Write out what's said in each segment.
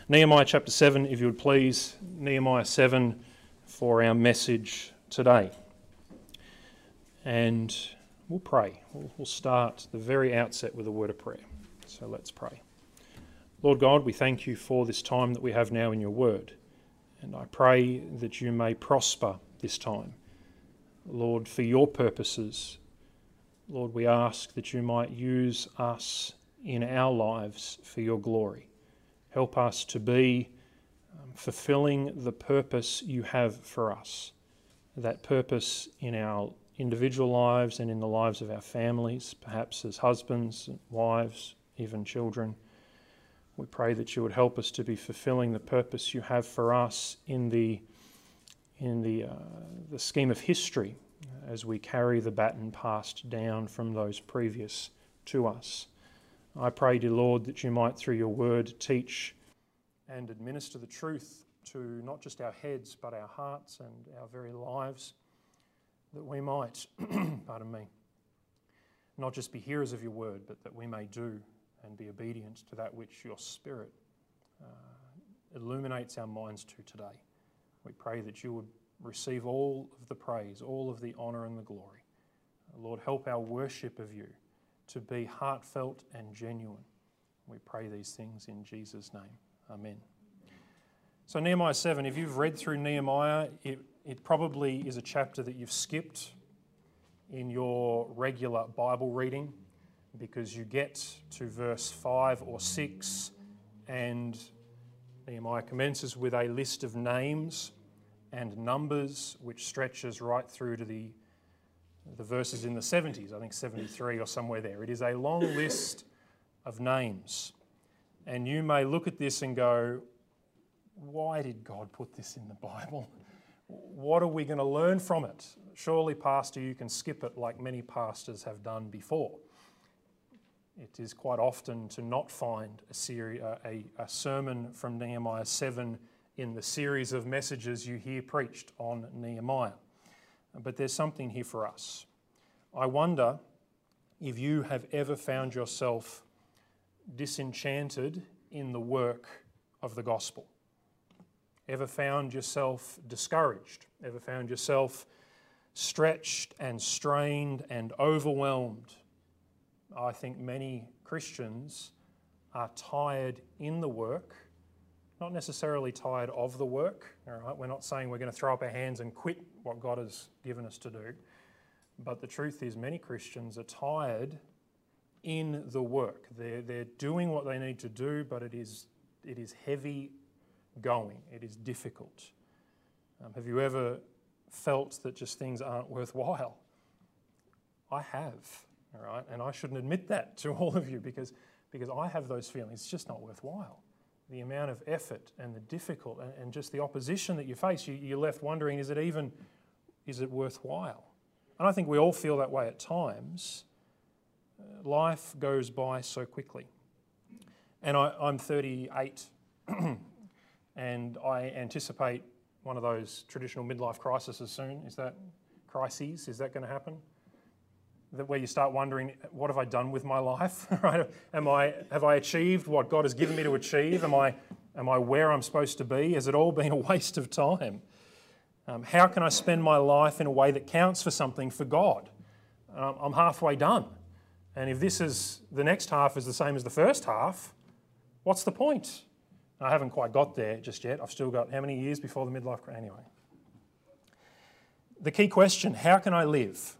Nehemiah chapter 7, if you would please, Nehemiah 7 for our message today. And we'll pray. We'll start the very outset with a word of prayer. So let's pray. Lord God, we thank you for this time that we have now in your word. And I pray that you may prosper this time. Lord, for your purposes, Lord, we ask that you might use us in our lives for your glory. Help us to be fulfilling the purpose you have for us, that purpose in our individual lives and in the lives of our families, perhaps as husbands, wives, even children. We pray that you would help us to be fulfilling the purpose you have for us in the scheme of history as we carry the baton passed down from those previous to us. I pray, dear Lord, that you might, through your word, teach and administer the truth to not just our heads, but our hearts and our very lives, that we might, not just be hearers of your word, but that we may do and be obedient to that which your Spirit illuminates our minds to today. We pray that you would receive all of the praise, all of the honour and the glory. Lord, help our worship of you to be heartfelt and genuine. We pray these things in Jesus' name. Amen. So Nehemiah 7, if you've read through Nehemiah, it probably is a chapter that you've skipped in your regular Bible reading because you get to verse 5 or 6 and Nehemiah commences with a list of names and numbers which stretches right through to the verses in the 70s, I think 73 or somewhere there. It is a long list of names. And you may look at this and go, why did God put this in the Bible? What are we going to learn from it? Surely, Pastor, you can skip it like many pastors have done before. It is quite often to not find a sermon from Nehemiah 7 in the series of messages you hear preached on Nehemiah. But there's something here for us. I wonder if you have ever found yourself disenchanted in the work of the gospel. Ever found yourself discouraged? Ever found yourself stretched and strained and overwhelmed? I think many Christians are tired in the work, not necessarily tired of the work. All right? We're not saying we're going to throw up our hands and quit what God has given us to do. But the truth is many Christians are tired in the work. They're doing what they need to do, but it is heavy going. It is difficult. Have you ever felt that just things aren't worthwhile? I have, all right? And I shouldn't admit that to all of you because I have those feelings. It's just not worthwhile. The amount of effort and the difficult and just the opposition that you face, you're left wondering, is it worthwhile? And I think we all feel that way at times. Life goes by so quickly. And I'm 38 and I anticipate one of those traditional midlife crises soon. Is that going to happen? Where you start wondering, what have I done with my life? Right? Have I achieved what God has given me to achieve? Am I where I'm supposed to be? Has it all been a waste of time? How can I spend my life in a way that counts for something for God? I'm halfway done. And if the next half is the same as the first half, what's the point? I haven't quite got there just yet. I've still got how many years before the midlife crisis? Anyway. The key question, how can I live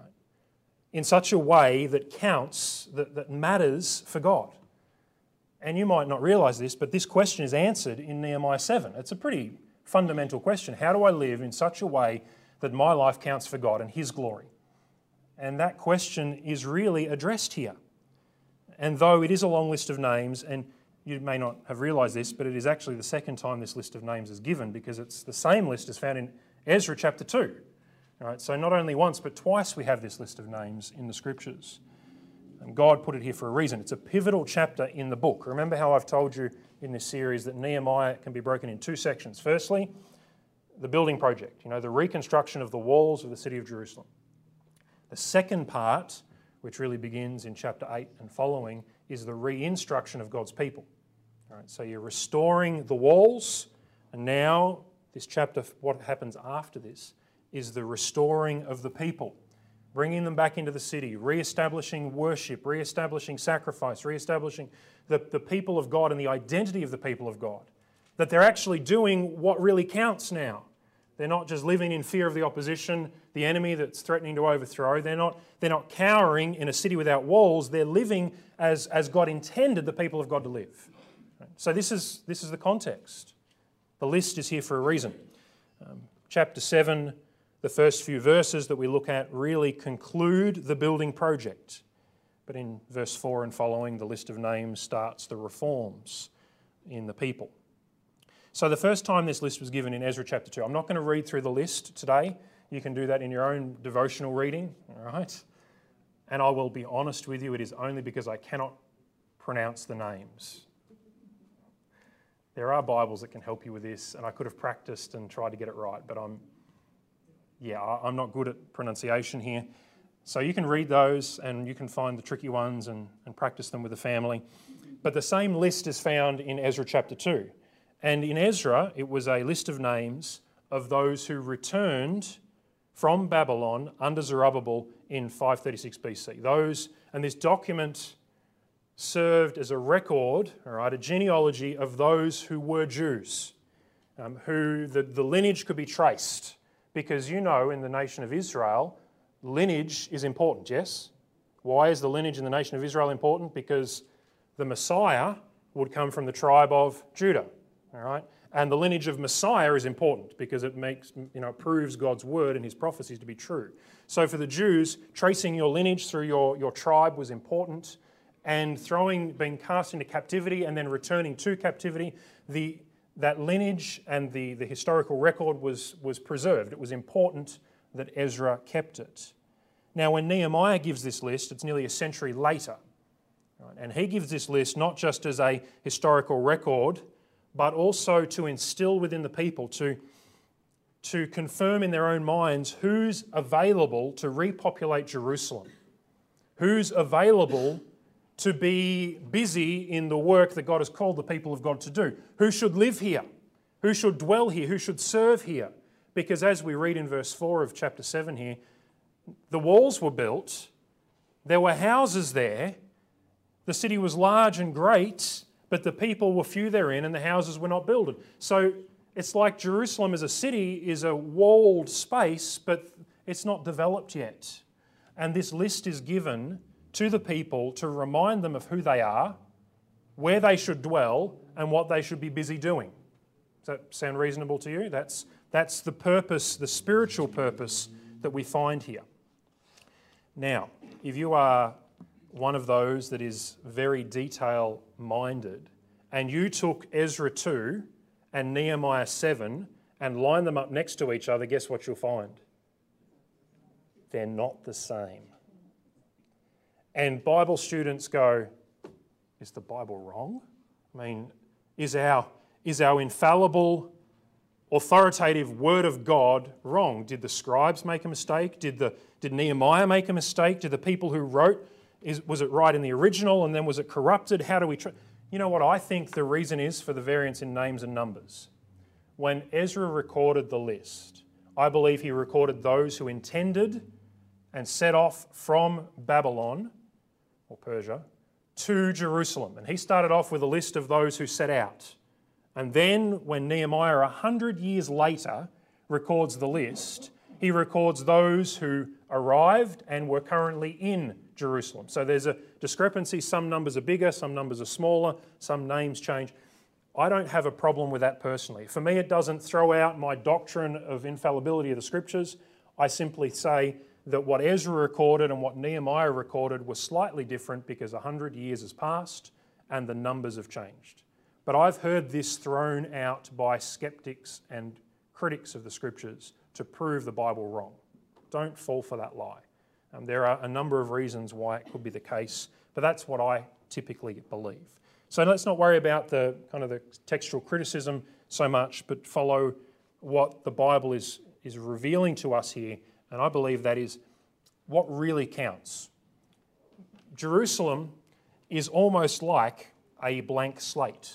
in such a way that counts, that matters for God? And you might not realise this, but this question is answered in Nehemiah 7. It's a pretty fundamental question. How do I live in such a way that my life counts for God and His glory? And that question is really addressed here. And though it is a long list of names, and you may not have realised this, but it is actually the second time this list of names is given because it's the same list as found in Ezra chapter 2. All right, so not only once, but twice we have this list of names in the Scriptures. And God put it here for a reason. It's a pivotal chapter in the book. Remember how I've told you in this series that Nehemiah can be broken in two sections. Firstly, the building project, the reconstruction of the walls of the city of Jerusalem. The second part, which really begins in chapter 8 and following, is the re-instruction of God's people. All right, so you're restoring the walls, and now this chapter, what happens after this, is the restoring of the people, bringing them back into the city, re-establishing worship, re-establishing sacrifice, re-establishing the people of God and the identity of the people of God, that they're actually doing what really counts now. They're not just living in fear of the opposition, the enemy that's threatening to overthrow. They're not cowering in a city without walls. They're living as God intended the people of God to live. So this is the context. The list is here for a reason. Chapter 7, the first few verses that we look at really conclude the building project. But in verse 4 and following, the list of names starts the reforms in the people. So the first time this list was given in Ezra chapter 2, I'm not going to read through the list today. You can do that in your own devotional reading, all right? And I will be honest with you, it is only because I cannot pronounce the names. There are Bibles that can help you with this, and I could have practiced and tried to get it right, but I'm not good at pronunciation here. So you can read those and you can find the tricky ones and practice them with the family. But the same list is found in Ezra chapter 2. And in Ezra, it was a list of names of those who returned from Babylon under Zerubbabel in 536 BC. And this document served as a record, all right, a genealogy of those who were Jews, who the lineage could be traced. Because in the nation of Israel, lineage is important, yes? Why is the lineage in the nation of Israel important? Because the Messiah would come from the tribe of Judah. All right, and the lineage of Messiah is important because it proves God's word and his prophecies to be true. So for the Jews, tracing your lineage through your tribe was important, and being cast into captivity and then returning to captivity, that lineage and the historical record was preserved. It was important that Ezra kept it. Now, when Nehemiah gives this list, it's nearly a century later, right? And he gives this list not just as a historical record, but also to instill within the people, to confirm in their own minds who's available to repopulate Jerusalem, who's available to be busy in the work that God has called the people of God to do, who should live here, who should dwell here, who should serve here. Because as we read in verse 4 of chapter 7 here, the walls were built, there were houses there, the city was large and great, but the people were few therein and the houses were not builded. So it's like Jerusalem as a city is a walled space, but it's not developed yet. And this list is given to the people to remind them of who they are, where they should dwell, and what they should be busy doing. Does that sound reasonable to you? That's the purpose, the spiritual purpose that we find here. Now, if you are one of those that is very detail-minded, and you took Ezra 2 and Nehemiah 7 and lined them up next to each other, guess what you'll find? They're not the same. And Bible students go, is the Bible wrong? I mean, is our infallible, authoritative Word of God wrong? Did the scribes make a mistake? Did Nehemiah make a mistake? Did the people who wrote, was it right in the original and then was it corrupted? How do we... You know what I think the reason is for the variance in names and numbers? When Ezra recorded the list, I believe he recorded those who intended and set off from Babylon, or Persia, to Jerusalem. And he started off with a list of those who set out. And then when Nehemiah, 100 years later, records the list, he records those who arrived and were currently in Jerusalem. So there's a discrepancy. Some numbers are bigger, some numbers are smaller, some names change. I don't have a problem with that personally. For me, it doesn't throw out my doctrine of infallibility of the Scriptures. I simply say that what Ezra recorded and what Nehemiah recorded was slightly different because 100 years has passed and the numbers have changed. But I've heard this thrown out by skeptics and critics of the Scriptures to prove the Bible wrong. Don't fall for that lie. There are a number of reasons why it could be the case, but that's what I typically believe. So let's not worry about the kind of the textual criticism so much, but follow what the Bible is revealing to us here, and I believe that is what really counts. Jerusalem is almost like a blank slate.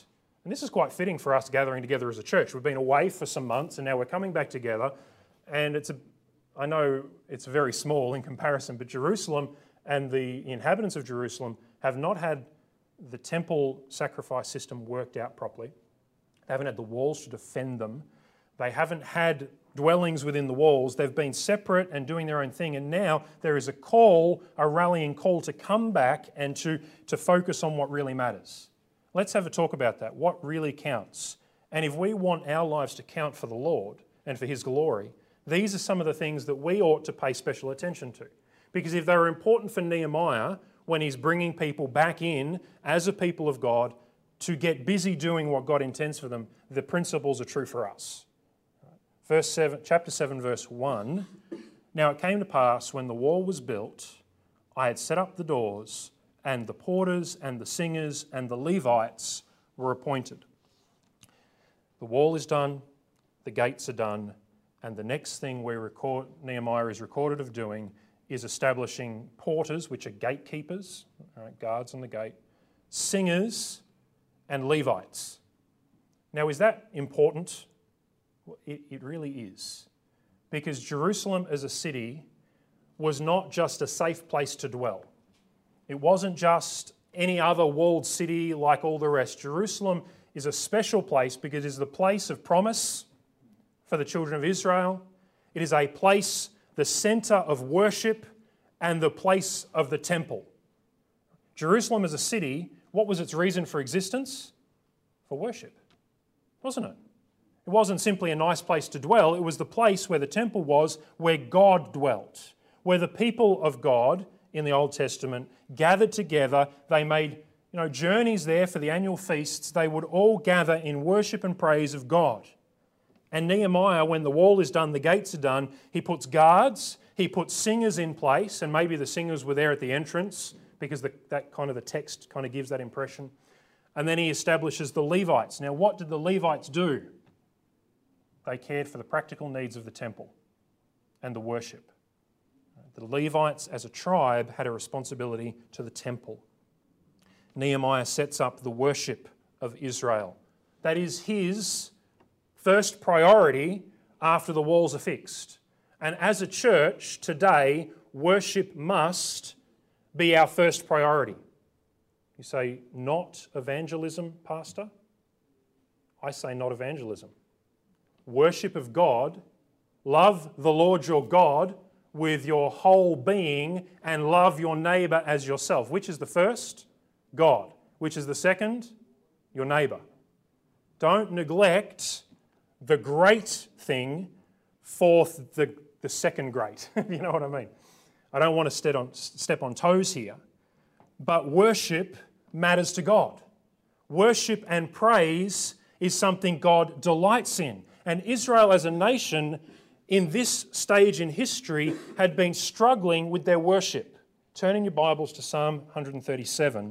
And this is quite fitting for us gathering together as a church. We've been away for some months and now we're coming back together. And I know it's very small in comparison, but Jerusalem and the inhabitants of Jerusalem have not had the temple sacrifice system worked out properly. They haven't had the walls to defend them. They haven't had dwellings within the walls. They've been separate and doing their own thing. And now there is a rallying call to come back and to focus on what really matters. Let's have a talk about that. What really counts? And if we want our lives to count for the Lord and for His glory, these are some of the things that we ought to pay special attention to. Because if they were important for Nehemiah when he's bringing people back in as a people of God to get busy doing what God intends for them, the principles are true for us. Chapter 7, verse 1, "Now it came to pass when the wall was built, I had set up the doors, and the porters and the singers and the Levites were appointed." The wall is done, the gates are done, and the next thing Nehemiah is recorded of doing is establishing porters, which are gatekeepers, guards on the gate, singers, and Levites. Now, is that important? Well, it really is. Because Jerusalem as a city was not just a safe place to dwell. It wasn't just any other walled city like all the rest. Jerusalem is a special place because it is the place of promise for the children of Israel. It is a place, the centre of worship and the place of the temple. Jerusalem as a city, what was its reason for existence? For worship, wasn't it? It wasn't simply a nice place to dwell. It was the place where the temple was, where God dwelt, where the people of God in the Old Testament gathered together. They made journeys there for the annual feasts. They would all gather in worship and praise of God. And Nehemiah, when the wall is done, the gates are done, he puts guards, he puts singers in place, and maybe the singers were there at the entrance because the text kind of gives that impression. And then he establishes the Levites. Now, what did the Levites do? They cared for the practical needs of the temple and the worship. The Levites as a tribe had a responsibility to the temple. Nehemiah sets up the worship of Israel. That is his first priority after the walls are fixed. And as a church today, worship must be our first priority. You say, not evangelism, Pastor? I say not evangelism. Worship of God, love the Lord your God with your whole being and love your neighbour as yourself. Which is the first? God. Which is the second? Your neighbour. Don't neglect the great thing for the second great. You know what I mean? I don't want to step on toes here, but worship matters to God. Worship and praise is something God delights in. And Israel as a nation in this stage in history had been struggling with their worship. Turn in your Bibles to Psalm 137.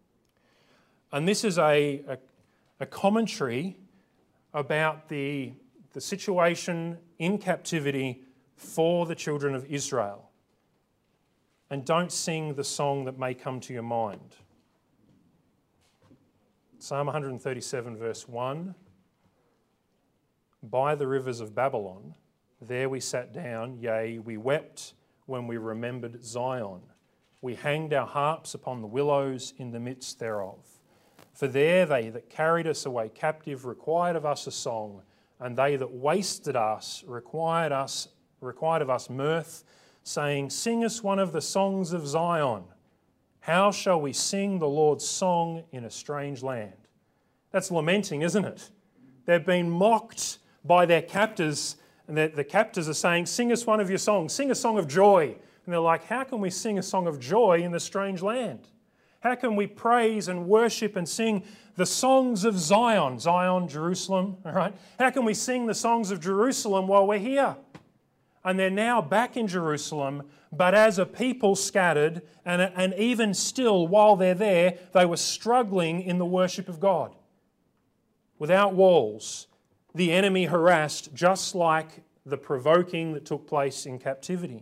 And this is a commentary about the situation in captivity for the children of Israel. And don't sing the song that may come to your mind. Psalm 137 verse 1. By the rivers of Babylon, there we sat down, yea, we wept when we remembered Zion. We hanged our harps upon the willows in the midst thereof. For there they that carried us away captive required of us a song, and they that wasted us required of us mirth, saying, Sing us one of the songs of Zion. How shall we sing the Lord's song in a strange land? That's lamenting, isn't it? They've been mocked by their captors, and the captors are saying, Sing us one of your songs, sing a song of joy. And they're like, how can we sing a song of joy in the strange land? How can we praise and worship and sing the songs of Zion? Zion, Jerusalem, all right? How can we sing the songs of Jerusalem while we're here? And they're now back in Jerusalem, but as a people scattered, and even still while they're there, they were struggling in the worship of God. Without walls, the enemy harassed just like the provoking that took place in captivity.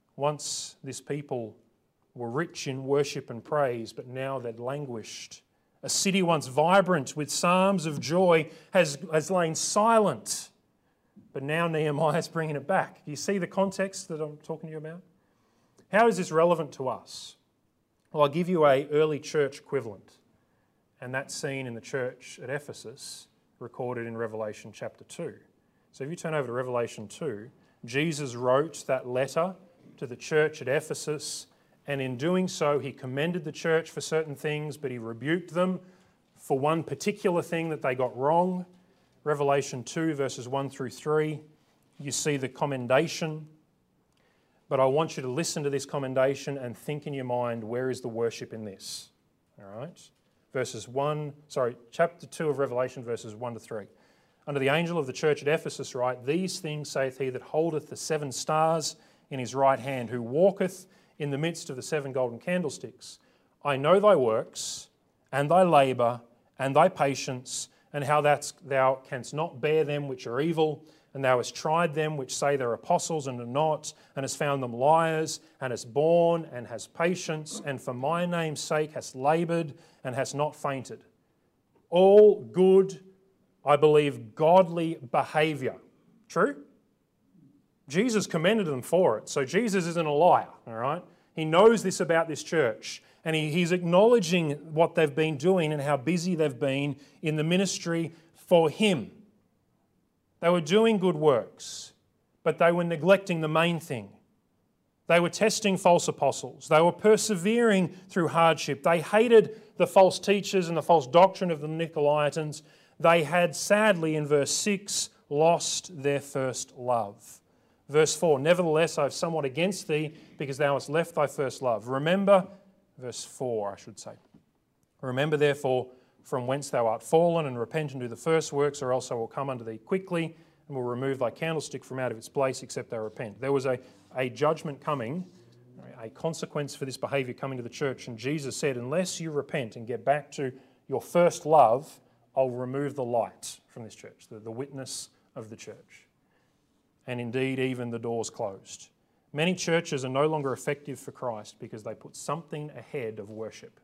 Once this people were rich in worship and praise, but now they'd languished A city once vibrant with psalms of joy has lain silent. But now Nehemiah is bringing it back. Do you see the context that I'm talking to you about? How is this relevant to us? Well, I'll give you an early church equivalent. And that's seen in the church at Ephesus, recorded in Revelation chapter 2. So if you turn over to Revelation 2, Jesus wrote that letter to the church at Ephesus, and in doing so, he commended the church for certain things, but he rebuked them for one particular thing that they got wrong. Revelation 2, verses 1 through 3, you see the commendation. But I want you to listen to this commendation and think in your mind, where is the worship in this? All right? Chapter 2 of Revelation, verses 1 to 3. Under the angel of the church at Ephesus write, These things saith he that holdeth the 7 stars in his right hand, who walketh in the midst of the 7 golden candlesticks. I know thy works, and thy labour, and thy patience, and how thou canst not bear them which are evil, and thou hast tried them which say they're apostles and are not, and hast found them liars, and hast borne, and hast patience, and for my name's sake hast laboured, and hast not fainted. All good, I believe, godly behaviour. True? Jesus commended them for it. So Jesus isn't a liar, all right? He knows this about this church, and he's acknowledging what they've been doing and how busy they've been in the ministry for him. They were doing good works, but they were neglecting the main thing. They were testing false apostles. They were persevering through hardship. They hated the false teachers and the false doctrine of the Nicolaitans. They had, sadly, in verse 6, lost their first love. Verse 4, Nevertheless, I have somewhat against thee, because thou hast left thy first love. Remember, verse 4, I should say. Remember, therefore, from whence thou art fallen, and repent and do the first works, or else I will come unto thee quickly, and will remove thy candlestick from out of its place, except thou repent. There was a judgment coming, a consequence for this behaviour coming to the church, and Jesus said, unless you repent and get back to your first love, I'll remove the light from this church, the witness of the church. And indeed, even the doors closed. Many churches are no longer effective for Christ because they put something ahead of worship.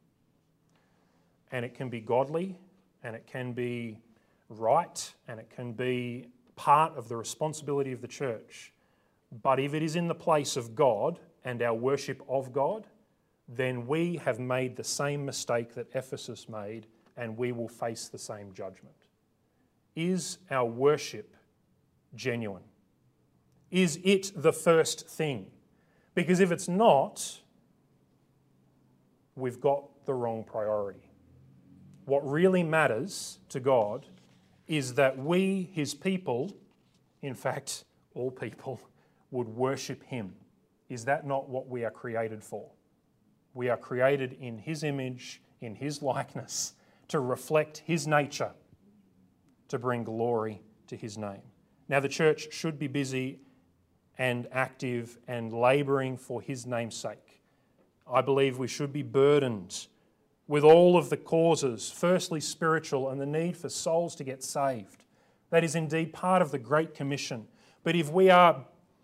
And it can be godly, and it can be right, and it can be part of the responsibility of the church. But if it is in the place of God and our worship of God, then we have made the same mistake that Ephesus made, and we will face the same judgment. Is our worship genuine? Is it the first thing? Because if it's not, we've got the wrong priority. What really matters to God is that we, his people, in fact, all people, would worship him. Is that not what we are created for? We are created in his image, in his likeness, to reflect his nature, to bring glory to his name. Now, the church should be busy and active and labouring for his name's sake. I believe we should be burdened with all of the causes, firstly spiritual, and the need for souls to get saved. That is indeed part of the Great Commission. But if we are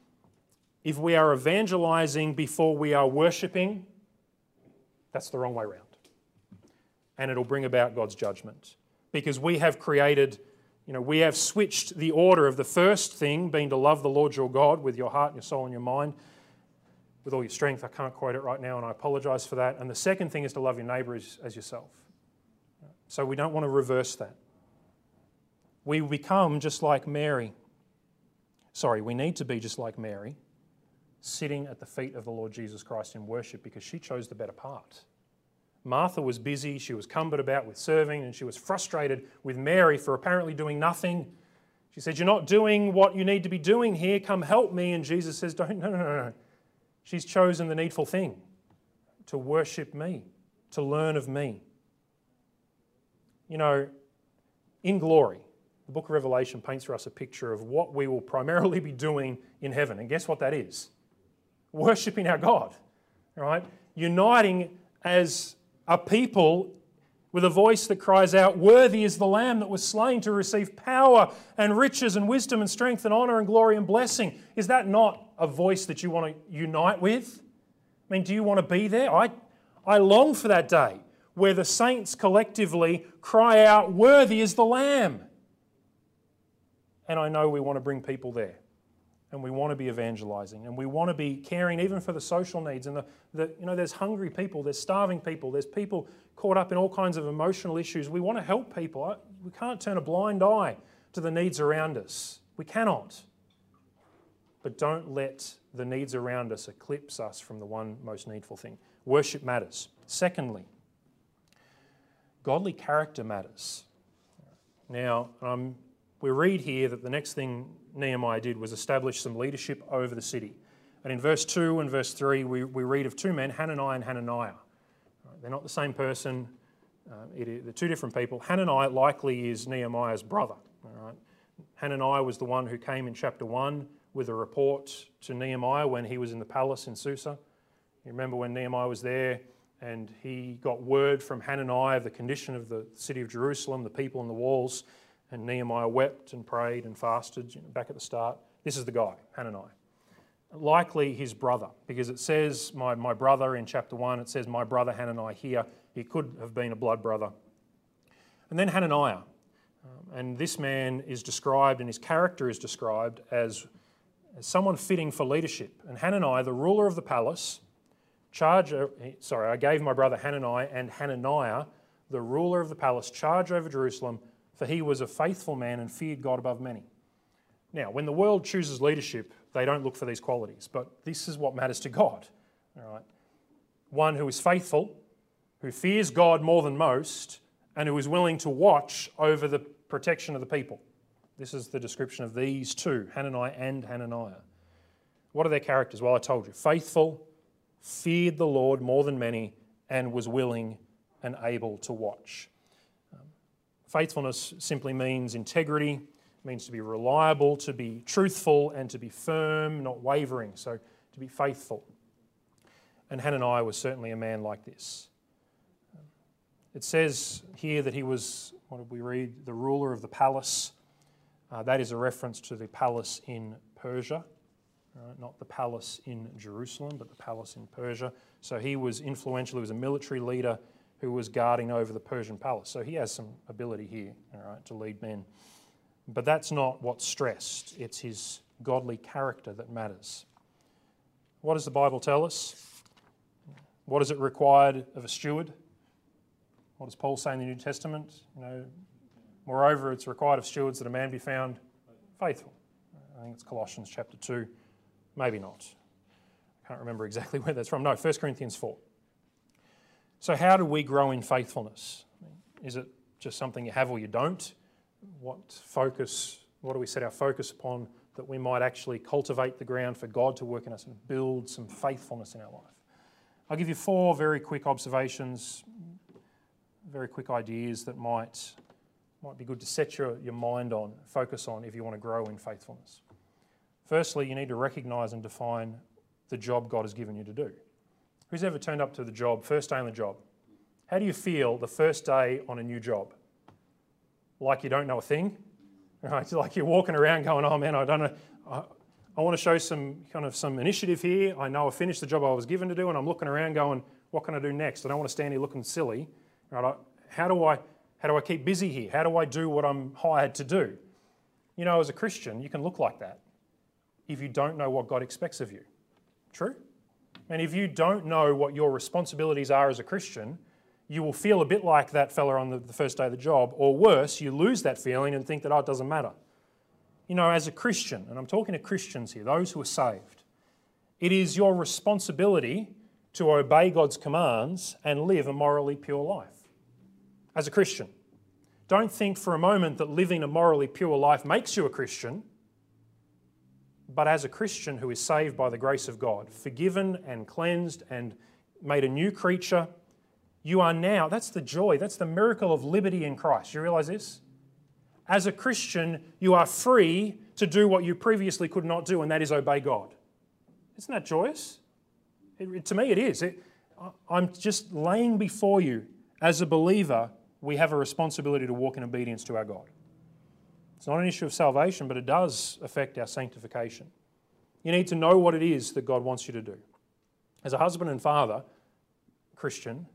evangelising before we are worshipping, that's the wrong way around. And it'll bring about God's judgment. Because we have created, we have switched the order of the first thing being to love the Lord your God with your heart and your soul and your mind, with all your strength. I can't quote it right now, and I apologise for that. And the second thing is to love your neighbour as yourself. So we don't want to reverse that. We become just like Mary. We need to be just like Mary, sitting at the feet of the Lord Jesus Christ in worship, because she chose the better part. Martha was busy, she was cumbered about with serving, and she was frustrated with Mary for apparently doing nothing. She said, you're not doing what you need to be doing here, come help me. And Jesus says, no. She's chosen the needful thing, to worship me, to learn of me. In glory, the book of Revelation paints for us a picture of what we will primarily be doing in heaven. And guess what that is? Worshipping our God, right? Uniting as a people with a voice that cries out, worthy is the Lamb that was slain to receive power and riches and wisdom and strength and honour and glory and blessing. Is that not a voice that you want to unite with? Do you want to be there? I long for that day where the saints collectively cry out, "Worthy is the Lamb." And I know we want to bring people there. And we want to be evangelizing, and we want to be caring even for the social needs. And there's hungry people, there's starving people, there's people caught up in all kinds of emotional issues. We want to help people. We can't turn a blind eye to the needs around us. We cannot. But don't let the needs around us eclipse us from the one most needful thing. Worship matters. Secondly, godly character matters. Now, we read here that the next thing Nehemiah did was establish some leadership over the city. And in verse 2 and verse 3, we read of two men, Hananiah and Hananiah. They're not the same person. They're two different people. Hananiah likely is Nehemiah's brother. All right? Hananiah was the one who came in chapter 1 with a report to Nehemiah when he was in the palace in Susa. You remember when Nehemiah was there and he got word from Hananiah of the condition of the city of Jerusalem, the people and the walls, and Nehemiah wept and prayed and fasted back at the start. This is the guy, Hananiah. Likely his brother, because it says my brother in chapter 1, it says my brother Hananiah here. He could have been a blood brother. And then Hananiah. And this man is described, and his character is described as someone fitting for leadership. And Hananiah, the ruler of the palace, I gave my brother Hananiah and Hananiah, the ruler of the palace, charge over Jerusalem, for he was a faithful man and feared God above many. Now, when the world chooses leadership, they don't look for these qualities, but this is what matters to God. All right? One who is faithful, who fears God more than most, and who is willing to watch over the protection of the people. This is the description of these two, Hananiah and Hananiah. What are their characters? Well, I told you. Faithful, feared the Lord more than many, and was willing and able to watch. Faithfulness simply means integrity, means to be reliable, to be truthful, and to be firm, not wavering, so to be faithful. And Hananiah was certainly a man like this. It says here that he was, what did we read, the ruler of the palace. That is a reference to the palace in Persia, not the palace in Jerusalem, but the palace in Persia. So he was influential, he was a military leader who was guarding over the Persian palace. So he has some ability here, all right, to lead men. But that's not what's stressed. It's his godly character that matters. What does the Bible tell us? What is it required of a steward? What does Paul say in the New Testament? Moreover, it's required of stewards that a man be found faithful. I think it's Colossians chapter 2. Maybe not. I can't remember exactly where that's from. No, 1 Corinthians 4. So how do we grow in faithfulness? Is it just something you have or you don't? What do we set our focus upon that we might actually cultivate the ground for God to work in us and build some faithfulness in our life? I'll give you 4 very quick observations, very quick ideas that might be good to set your mind on, focus on if you want to grow in faithfulness. Firstly, you need to recognise and define the job God has given you to do. Who's ever turned up to the job, first day on the job? How do you feel the first day on a new job? Like you don't know a thing? Right? Like you're walking around going, oh man, I don't know. I want to show some initiative here. I know I finished the job I was given to do, and I'm looking around going, what can I do next? I don't want to stand here looking silly. Right? How do I keep busy here? How do I do what I'm hired to do? As a Christian, you can look like that if you don't know what God expects of you. True? And if you don't know what your responsibilities are as a Christian, you will feel a bit like that fella on the first day of the job, or worse, you lose that feeling and think that, it doesn't matter. As a Christian, and I'm talking to Christians here, those who are saved, it is your responsibility to obey God's commands and live a morally pure life. As a Christian, don't think for a moment that living a morally pure life makes you a Christian. But as a Christian who is saved by the grace of God, forgiven and cleansed and made a new creature, you are now, that's the joy, that's the miracle of liberty in Christ. You realise this? As a Christian, you are free to do what you previously could not do, and that is obey God. Isn't that joyous? To me it is. I'm just laying before you, as a believer, we have a responsibility to walk in obedience to our God. It's not an issue of salvation, but it does affect our sanctification. You need to know what it is that God wants you to do. As a husband and father, Christian,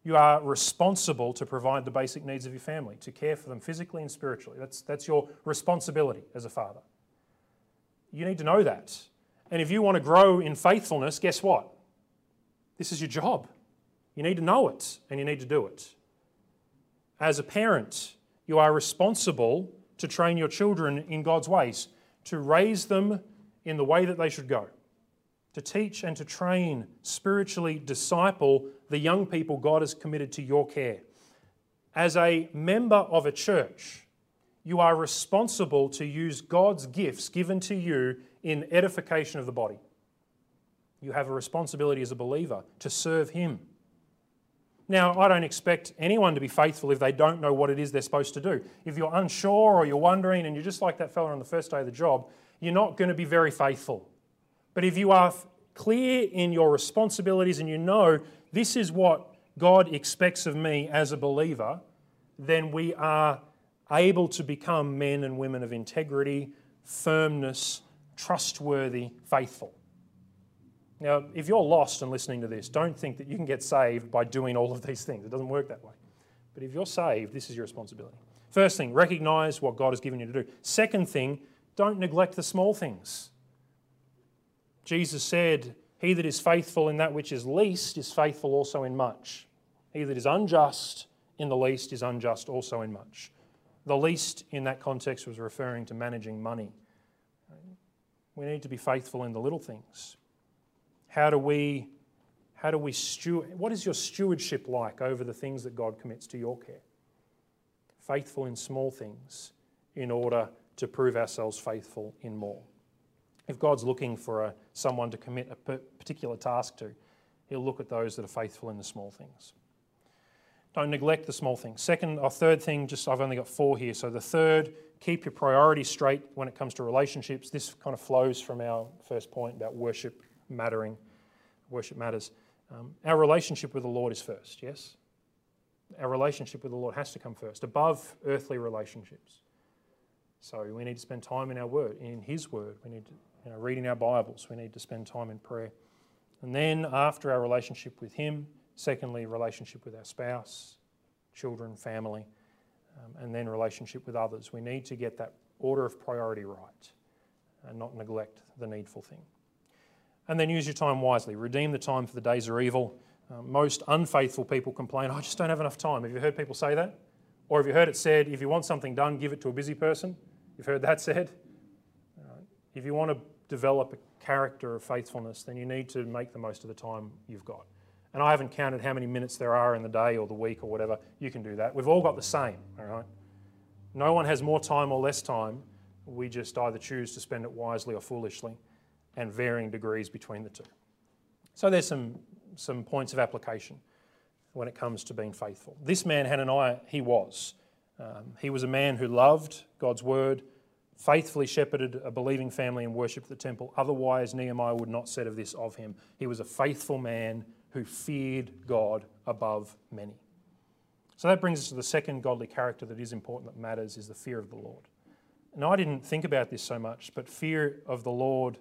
You are responsible to provide the basic needs of your family, to care for them physically and spiritually. That's your responsibility as a father. You need to know that. And if you want to grow in faithfulness, guess what? This is your job. You need to know it and you need to do it. As a parent, you are responsible to train your children in God's ways, to raise them in the way that they should go, to teach and to train, spiritually disciple the young people God has committed to your care. As a member of a church, you are responsible to use God's gifts given to you in edification of the body. You have a responsibility as a believer to serve Him. Now, I don't expect anyone to be faithful if they don't know what it is they're supposed to do. If you're unsure or you're wondering and you're just like that fella on the first day of the job, you're not going to be very faithful. But if you are clear in your responsibilities and you know this is what God expects of me as a believer, then we are able to become men and women of integrity, firmness, trustworthy, faithful. Now, if you're lost and listening to this, don't think that you can get saved by doing all of these things. It doesn't work that way. But if you're saved, this is your responsibility. First thing, recognize what God has given you to do. Second thing, don't neglect the small things. Jesus said, "He that is faithful in that which is least is faithful also in much. He that is unjust in the least is unjust also in much." The least in that context was referring to managing money. We need to be faithful in the little things. How do we steward? What is your stewardship like over the things that God commits to your care? Faithful in small things in order to prove ourselves faithful in more. If God's looking for someone to commit a particular task to, He'll look at those that are faithful in the small things. Don't neglect the small things. Second or third thing, I've only got 4 here. So the third, keep your priorities straight when it comes to relationships. This kind of flows from our first point about worship mattering. Worship matters. Our relationship with the Lord is first, yes? Our relationship with the Lord has to come first, above earthly relationships. So we need to spend time in our Word, in His Word. We need to read in our Bibles. We need to spend time in prayer. And then after our relationship with Him, secondly, relationship with our spouse, children, family, and then relationship with others. We need to get that order of priority right and not neglect the needful thing. And then use your time wisely. Redeem the time, for the days are evil. Most unfaithful people complain, "I just don't have enough time." Have you heard people say that? Or have you heard it said, if you want something done, give it to a busy person? You've heard that said? If you want to develop a character of faithfulness, then you need to make the most of the time you've got. And I haven't counted how many minutes there are in the day or the week or whatever. You can do that. We've all got the same, all right? No one has more time or less time. We just either choose to spend it wisely or foolishly, and varying degrees between the two. So there's some points of application when it comes to being faithful. This man, Hananiah, he was. He was a man who loved God's word, faithfully shepherded a believing family and worshipped the temple. Otherwise, Nehemiah would not said of this of him. He was a faithful man who feared God above many. So that brings us to the second godly character that is important, that matters, is the fear of the Lord. And I didn't think about this so much, but fear of the Lord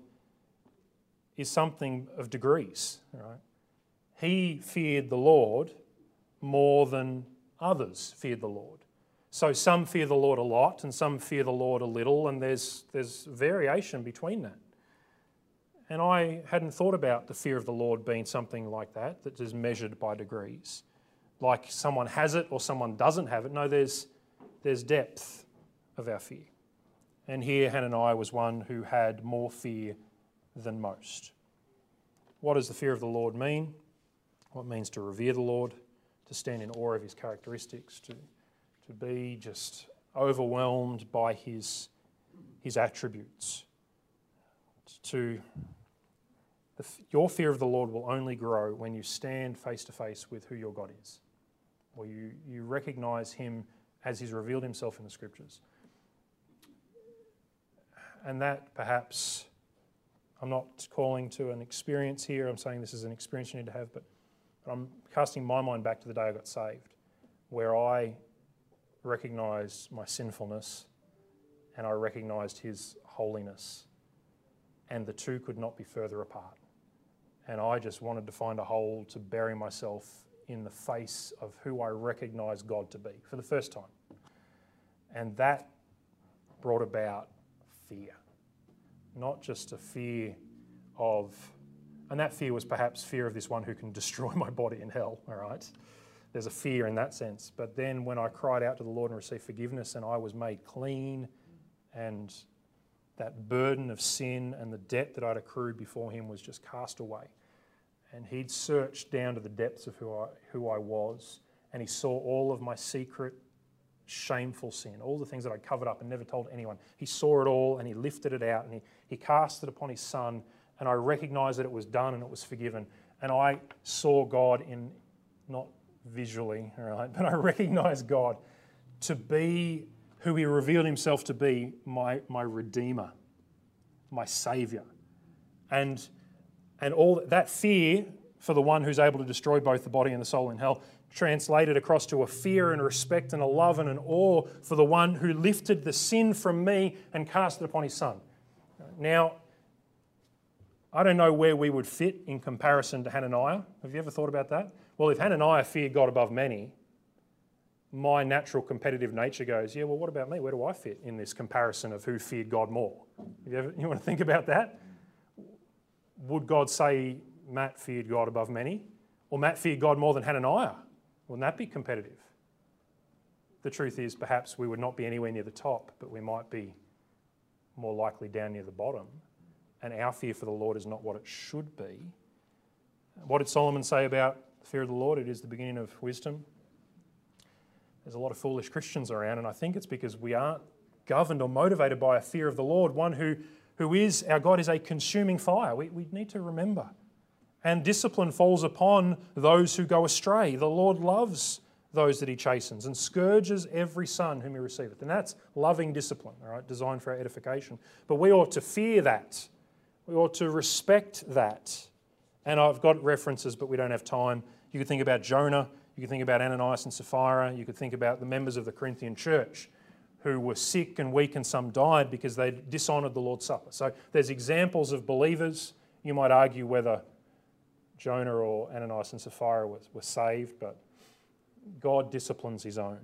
is something of degrees. Right? He feared the Lord more than others feared the Lord. So some fear the Lord a lot and some fear the Lord a little, and there's variation between that. And I hadn't thought about the fear of the Lord being something like that is measured by degrees. Like someone has it or someone doesn't have it. No, there's depth of our fear. And here Hananiah was one who had more fear than most. What does the fear of the Lord mean? What it means to revere the Lord, to stand in awe of His characteristics, to be just overwhelmed by His attributes. Your fear of the Lord will only grow when you stand face to face with who your God is, where you recognise Him as He's revealed Himself in the Scriptures. And that perhaps, I'm not calling to an experience here, I'm saying this is an experience you need to have, but I'm casting my mind back to the day I got saved, where I recognised my sinfulness and I recognised His holiness, and the two could not be further apart. And I just wanted to find a hole to bury myself in the face of who I recognise God to be for the first time. And that brought about fear. Not just a fear of, and that fear was perhaps fear of this one who can destroy my body in hell, all right? There's a fear in that sense. But then when I cried out to the Lord and received forgiveness and I was made clean, and that burden of sin and the debt that I'd accrued before him was just cast away. And he'd searched down to the depths of who I was, and he saw all of my secret, shameful sin, all the things that I'd covered up and never told anyone. He saw it all and he lifted it out and he cast it upon his Son, and I recognised that it was done and it was forgiven. And I saw God in, not visually, all right, but I recognised God to be who he revealed himself to be, my Redeemer, my Saviour. And all that fear for the one who's able to destroy both the body and the soul in hell translated across to a fear and a respect and a love and an awe for the one who lifted the sin from me and cast it upon his Son. Now, I don't know where we would fit in comparison to Hananiah. Have you ever thought about that? Well, if Hananiah feared God above many, my natural competitive nature goes, yeah, well, what about me? Where do I fit in this comparison of who feared God more? You want to think about that? Would God say Matt feared God above many? Or Matt feared God more than Hananiah? Wouldn't that be competitive? The truth is perhaps we would not be anywhere near the top, but we might be more likely down near the bottom. And our fear for the Lord is not what it should be. What did Solomon say about the fear of the Lord? It is the beginning of wisdom. There's a lot of foolish Christians around, and I think it's because we aren't governed or motivated by a fear of the Lord, one who is, our God is a consuming fire. We need to remember. And discipline falls upon those who go astray. The Lord loves those that he chastens and scourges every son whom he receiveth. And that's loving discipline, all right, designed for our edification. But we ought to fear that. We ought to respect that. And I've got references, but we don't have time. You could think about Jonah. You could think about Ananias and Sapphira. You could think about the members of the Corinthian church who were sick and weak, and some died because they dishonoured the Lord's Supper. So there's examples of believers. You might argue whether Jonah or Ananias and Sapphira were saved, but God disciplines his own.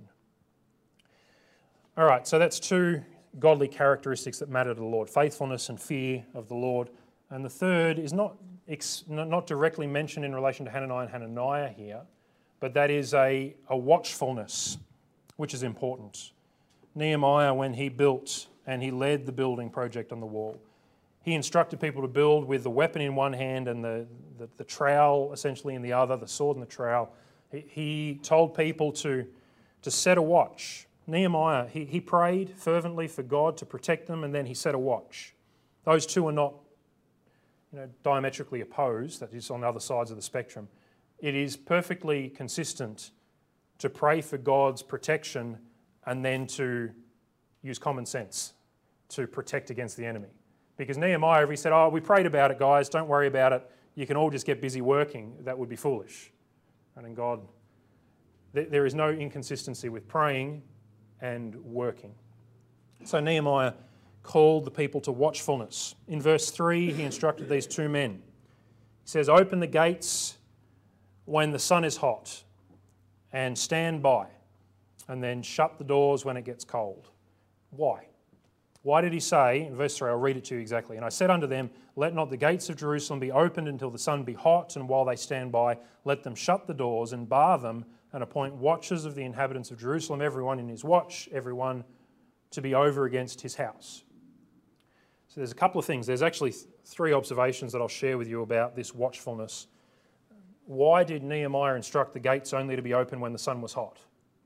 All right, so that's two godly characteristics that matter to the Lord, faithfulness and fear of the Lord. And the third is not directly mentioned in relation to Hananiah and Hananiah here, but that is a watchfulness, which is important. Nehemiah, when he built and he led the building project on the wall, he instructed people to build with the weapon in one hand and the trowel essentially in the other, the sword and the trowel. He told people to set a watch. Nehemiah, he prayed fervently for God to protect them, and then he set a watch. Those two are not diametrically opposed, that is on other sides of the spectrum. It is perfectly consistent to pray for God's protection and then to use common sense to protect against the enemy. Because Nehemiah, if he said, oh, we prayed about it, guys, don't worry about it, you can all just get busy working, that would be foolish. And in God, there is no inconsistency with praying and working. So Nehemiah called the people to watchfulness. In verse 3, he instructed these two men. He says, open the gates when the sun is hot and stand by, and then shut the doors when it gets cold. Why? Why did he say, in verse 3, I'll read it to you exactly, and I said unto them, let not the gates of Jerusalem be opened until the sun be hot, and while they stand by, let them shut the doors and bar them, and appoint watchers of the inhabitants of Jerusalem, everyone in his watch, everyone to be over against his house. So there's a couple of things. There's actually three observations that I'll share with you about this watchfulness. Why did Nehemiah instruct the gates only to be open when the sun was hot?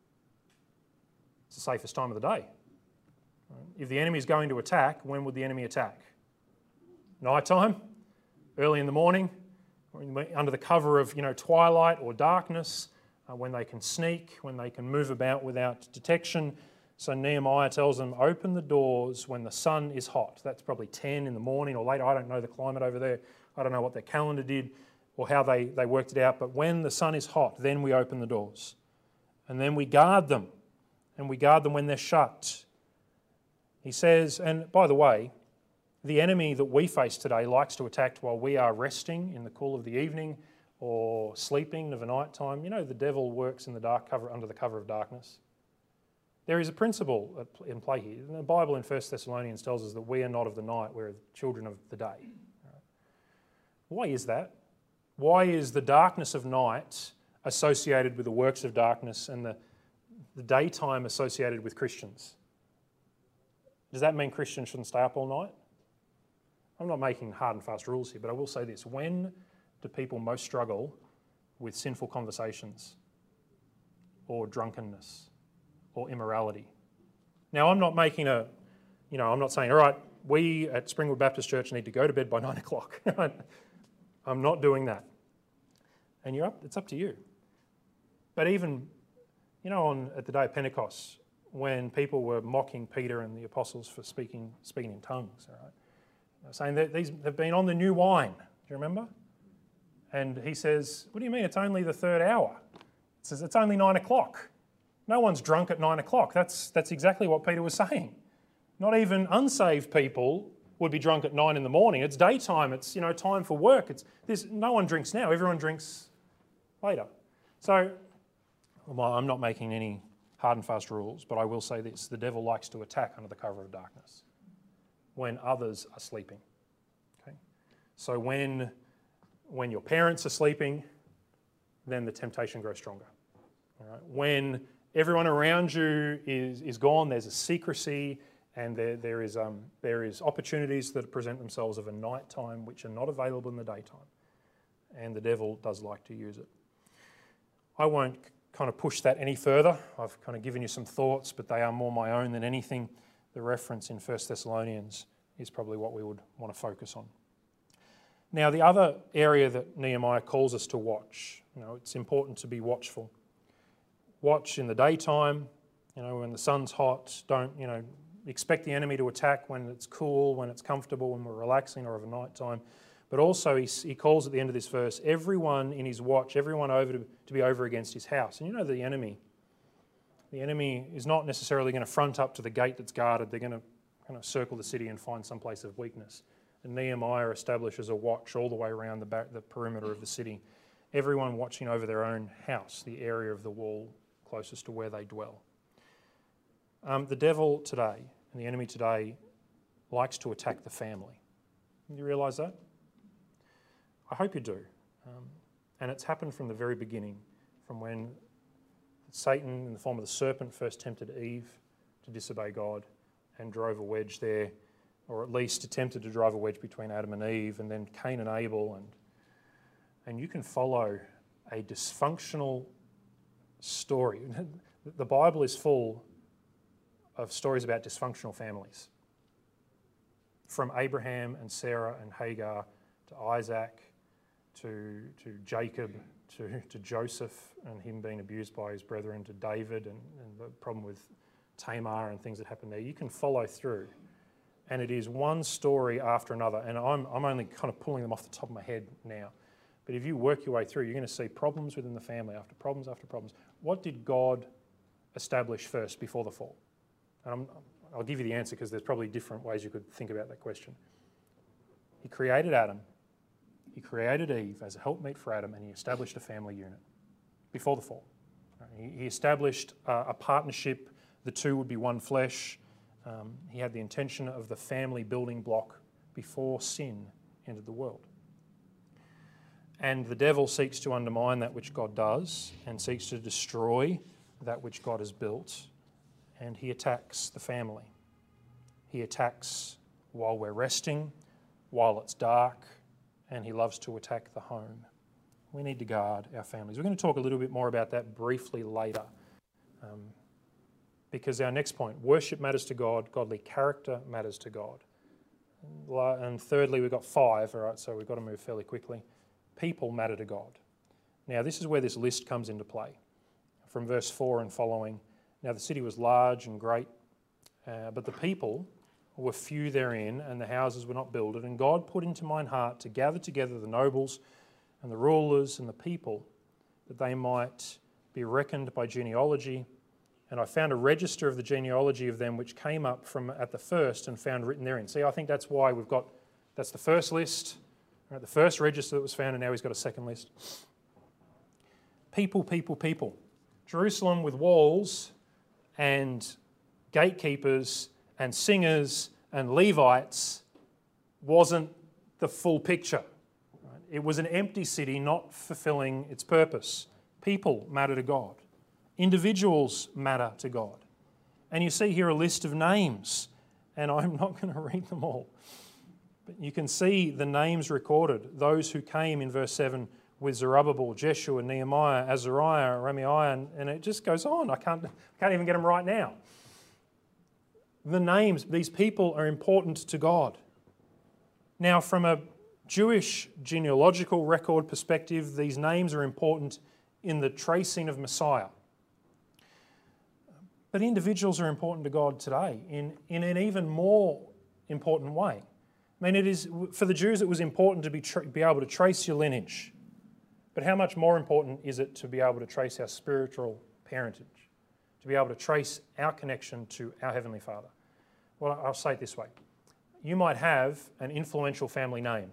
It's the safest time of the day. If the enemy is going to attack, when would the enemy attack? Nighttime, early in the morning, under the cover of twilight or darkness, when they can sneak, when they can move about without detection. So Nehemiah tells them, open the doors when the sun is hot. That's probably 10 in the morning or later. I don't know the climate over there. I don't know what their calendar did or how they worked it out. But when the sun is hot, then we open the doors. And then we guard them. And we guard them when they're shut. He says, and by the way, the enemy that we face today likes to attack while we are resting in the cool of the evening, or sleeping of a night time. You know, the devil works in the dark, under the cover of darkness. There is a principle in play here. The Bible in 1 Thessalonians tells us that we are not of the night, we're children of the day. Why is that? Why is the darkness of night associated with the works of darkness and the daytime associated with Christians? Does that mean Christians shouldn't stay up all night? I'm not making hard and fast rules here, but I will say this. When do people most struggle with sinful conversations or drunkenness or immorality? Now, I'm not making I'm not saying, all right, we at Springwood Baptist Church need to go to bed by 9 o'clock. I'm not doing that. And it's up to you. But even, at the day of Pentecost, when people were mocking Peter and the apostles for speaking in tongues, all right, saying that these have been on the new wine. Do you remember? And he says, what do you mean it's only the third hour? He says, it's only 9 o'clock. No one's drunk at 9 o'clock. That's exactly what Peter was saying. Not even unsaved people would be drunk at 9 in the morning. It's daytime. It's time for work. No one drinks now. Everyone drinks later. So I'm not making any hard and fast rules, but I will say this: the devil likes to attack under the cover of darkness when others are sleeping. Okay, so when your parents are sleeping, then the temptation grows stronger. All right? When everyone around you is gone, there's a secrecy. And there is opportunities that present themselves of a night time which are not available in the daytime. And the devil does like to use it. I won't kind of push that any further. I've kind of given you some thoughts, but they are more my own than anything. The reference in 1 Thessalonians is probably what we would want to focus on. Now, the other area that Nehemiah calls us to watch, it's important to be watchful. Watch in the daytime, when the sun's hot. Don't, expect the enemy to attack when it's cool, when it's comfortable, when we're relaxing, or of a night time. But also he calls at the end of this verse, everyone in his watch, everyone over to be over against his house. And the enemy is not necessarily going to front up to the gate that's guarded. They're going to kind of circle the city and find some place of weakness. And Nehemiah establishes a watch all the way around the perimeter of the city. Everyone watching over their own house, the area of the wall closest to where they dwell. The devil today, and the enemy today, likes to attack the family. Do you realise that? I hope you do. And it's happened from the very beginning, from when Satan, in the form of the serpent, first tempted Eve to disobey God and drove a wedge there, or at least attempted to drive a wedge between Adam and Eve, and then Cain and Abel. And you can follow a dysfunctional story. The Bible is full of stories about dysfunctional families. From Abraham and Sarah and Hagar to Isaac to Jacob to Joseph and him being abused by his brethren, to David and the problem with Tamar and things that happened there. You can follow through. And it is one story after another. And I'm only kind of pulling them off the top of my head now. But if you work your way through, you're going to see problems within the family after problems after problems. What did God establish first before the fall? And I'll give you the answer because there's probably different ways you could think about that question. He created Adam. He created Eve as a helpmeet for Adam, and he established a family unit before the fall. He established a partnership. The two would be one flesh. He had the intention of the family building block before sin entered the world. And the devil seeks to undermine that which God does and seeks to destroy that which God has built. And he attacks the family. He attacks while we're resting, while it's dark, and he loves to attack the home. We need to guard our families. We're going to talk a little bit more about that briefly later. Because our next point, worship matters to God, godly character matters to God. And thirdly, we've got 5, all right, so we've got to move fairly quickly. People matter to God. Now, this is where this list comes into play. From verse 4 and following, now the city was large and great, but the people were few therein, and the houses were not builded. And God put into mine heart to gather together the nobles and the rulers and the people, that they might be reckoned by genealogy. And I found a register of the genealogy of them which came up from at the first and found written therein. See, I think that's why that's the first list, Right, the first register that was found, and now he's got a second list. People, people, people. Jerusalem with walls and gatekeepers and singers and Levites wasn't the full picture. Right? It was an empty city not fulfilling its purpose. People matter to God. Individuals matter to God. And you see here a list of names, and I'm not going to read them all. But you can see the names recorded, those who came in verse 7 with Zerubbabel, Jeshua, Nehemiah, Azariah, Ramiah, and it just goes on. I can't even get them right now. The names, these people are important to God. Now, from a Jewish genealogical record perspective, these names are important in the tracing of Messiah. But individuals are important to God today in an even more important way. I mean, it is for the Jews, it was important to be able to trace your lineage. But how much more important is it to be able to trace our spiritual parentage, to be able to trace our connection to our Heavenly Father? Well, I'll say it this way. You might have an influential family name.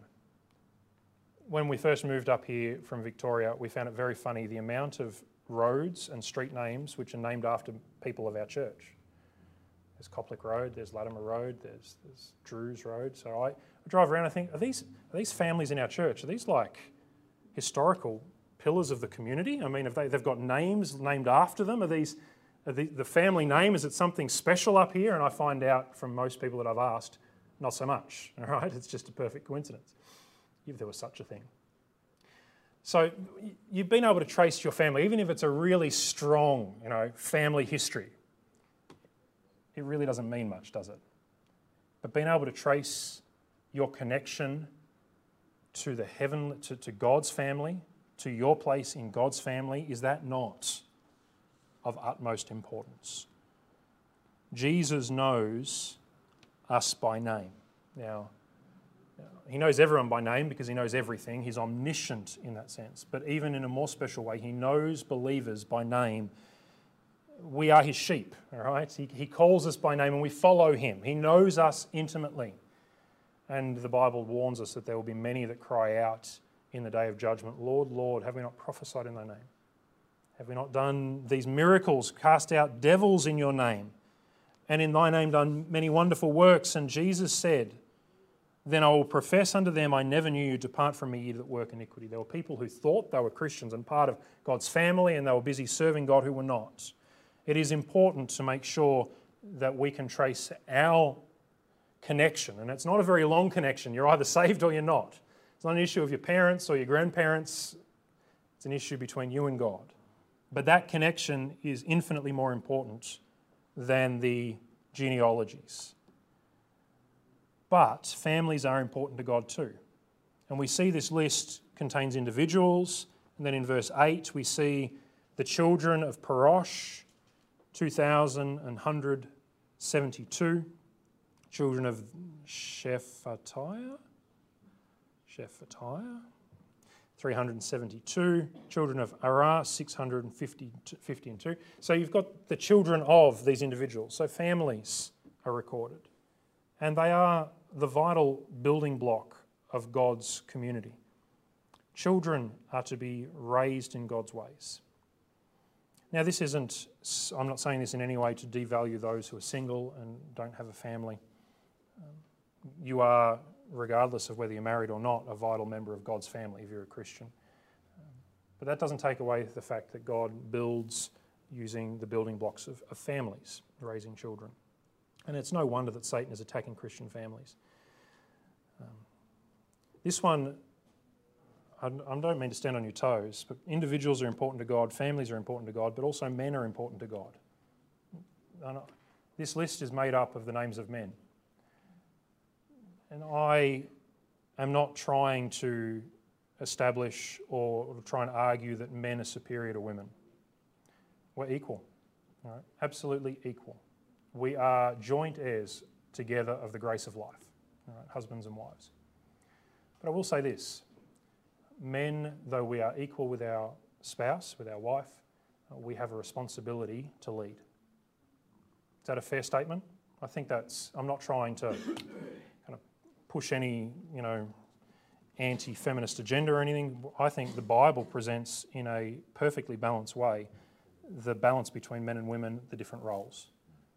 When we first moved up here from Victoria, we found it very funny the amount of roads and street names which are named after people of our church. There's Copplick Road, there's Latimer Road, there's Drews Road. So I drive around and think, are these families in our church, are these like historical pillars of the community? I mean, they've got names named after them. Are the family name, is it something special up here? And I find out from most people that I've asked, not so much, all right? It's just a perfect coincidence, if there was such a thing. So you've been able to trace your family, even if it's a really strong, family history. It really doesn't mean much, does it? But being able to trace your connection to to God's family, to your place in God's family, is that not of utmost importance? Jesus knows us by name. Now, he knows everyone by name because he knows everything. He's omniscient in that sense. But even in a more special way, he knows believers by name. We are his sheep, all right? He calls us by name and we follow him. He knows us intimately. And the Bible warns us that there will be many that cry out in the day of judgment, Lord, Lord, have we not prophesied in thy name? Have we not done these miracles, cast out devils in your name? And in thy name done many wonderful works? And Jesus said, then I will profess unto them, I never knew you, depart from me, ye that work iniquity. There were people who thought they were Christians and part of God's family, and they were busy serving God who were not. It is important to make sure that we can trace our connection. And it's not a very long connection. You're either saved or you're not. It's not an issue of your parents or your grandparents. It's an issue between you and God. But that connection is infinitely more important than the genealogies. But families are important to God too. And we see this list contains individuals. And then in verse 8 we see the children of Parosh, 2,172. Children of Shephatiah, 372. Children of Arah, 652. So you've got the children of these individuals. So families are recorded. And they are the vital building block of God's community. Children are to be raised in God's ways. Now this isn't, I'm not saying this in any way to devalue those who are single and don't have a family. You are, regardless of whether you're married or not, a vital member of God's family if you're a Christian. But that doesn't take away the fact that God builds using the building blocks of families, raising children. And it's no wonder that Satan is attacking Christian families. This one, I don't mean to stand on your toes, but individuals are important to God, families are important to God, but also men are important to God. This list is made up of the names of men. And I am not trying to establish or try and argue that men are superior to women. We're equal, right? Absolutely equal. We are joint heirs together of the grace of life, right? Husbands and wives. But I will say this, men, though we are equal with our spouse, with our wife, we have a responsibility to lead. Is that a fair statement? I think I'm not trying to kind of push any, anti-feminist agenda or anything. I think the Bible presents in a perfectly balanced way the balance between men and women, the different roles.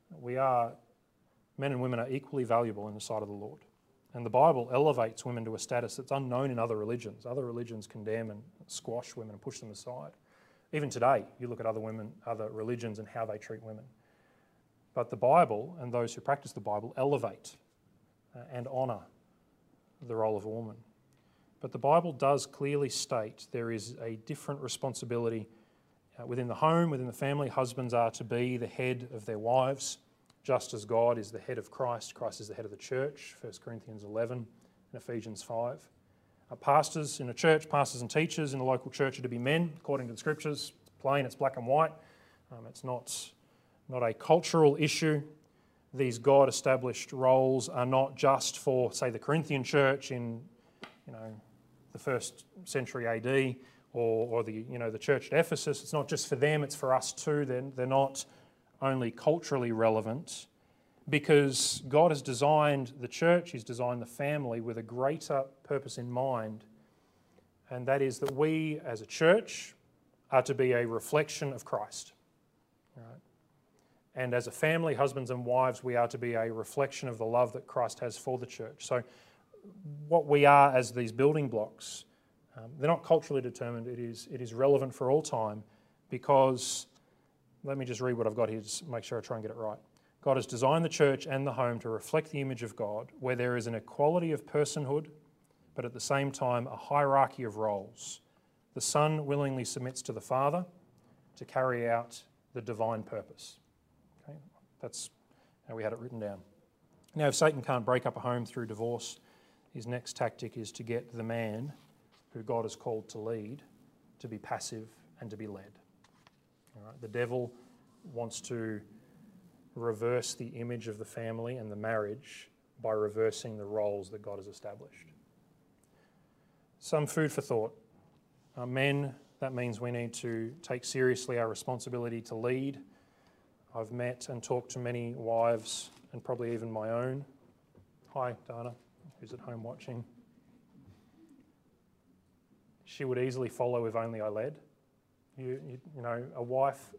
Men and women are equally valuable in the sight of the Lord. And the Bible elevates women to a status that's unknown in other religions. Other religions condemn and squash women and push them aside. Even today, you look at other religions and how they treat women. But the Bible and those who practice the Bible elevate and honour the role of a woman. But the Bible does clearly state there is a different responsibility within the home, within the family. Husbands are to be the head of their wives, just as God is the head of Christ. Christ is the head of the church, 1 Corinthians 11 and Ephesians 5. Pastors in a church, pastors and teachers in the local church are to be men, according to the Scriptures. It's plain, it's black and white. It's not a cultural issue. These God-established roles are not just for, say, the Corinthian church in, the 1st century AD or the church at Ephesus. It's not just for them, it's for us too. They're not only culturally relevant because God has designed the church, He's designed the family with a greater purpose in mind, and that is that we as a church are to be a reflection of Christ. Right? And as a family, husbands and wives, we are to be a reflection of the love that Christ has for the church. So what we are as these building blocks, they're not culturally determined. It is relevant for all time because, let me just read what I've got here to make sure I try and get it right. God has designed the church and the home to reflect the image of God, where there is an equality of personhood, but at the same time a hierarchy of roles. The Son willingly submits to the Father to carry out the divine purpose. Okay? That's how we had it written down. Now, if Satan can't break up a home through divorce, his next tactic is to get the man who God has called to lead to be passive and to be led. All right? The devil wants to reverse the image of the family and the marriage by reversing the roles that God has established. Some food for thought. Men, that means we need to take seriously our responsibility to lead. I've met and talked to many wives, and probably even my own. Hi, Dana, who's at home watching. She would easily follow if only I led. A wife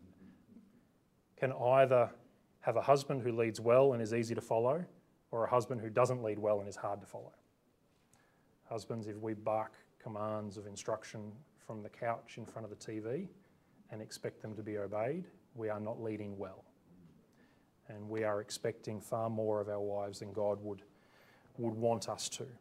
can either have a husband who leads well and is easy to follow, or a husband who doesn't lead well and is hard to follow. Husbands, if we bark commands of instruction from the couch in front of the TV and expect them to be obeyed, we are not leading well. And we are expecting far more of our wives than God would want us to.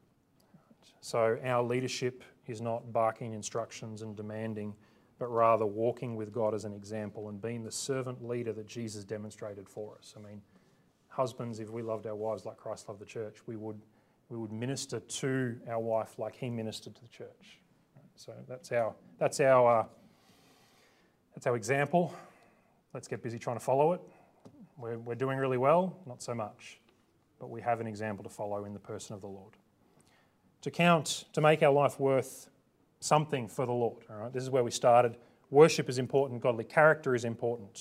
So our leadership is not barking instructions and demanding, but rather walking with God as an example and being the servant leader that Jesus demonstrated for us. I mean, husbands, if we loved our wives like Christ loved the church, we would minister to our wife like He ministered to the church. So that's our example. Let's get busy trying to follow it. We're doing really well, not so much, but we have an example to follow in the person of the Lord. To make our life worth something for the Lord. All right, this is where we started. Worship is important. Godly character is important.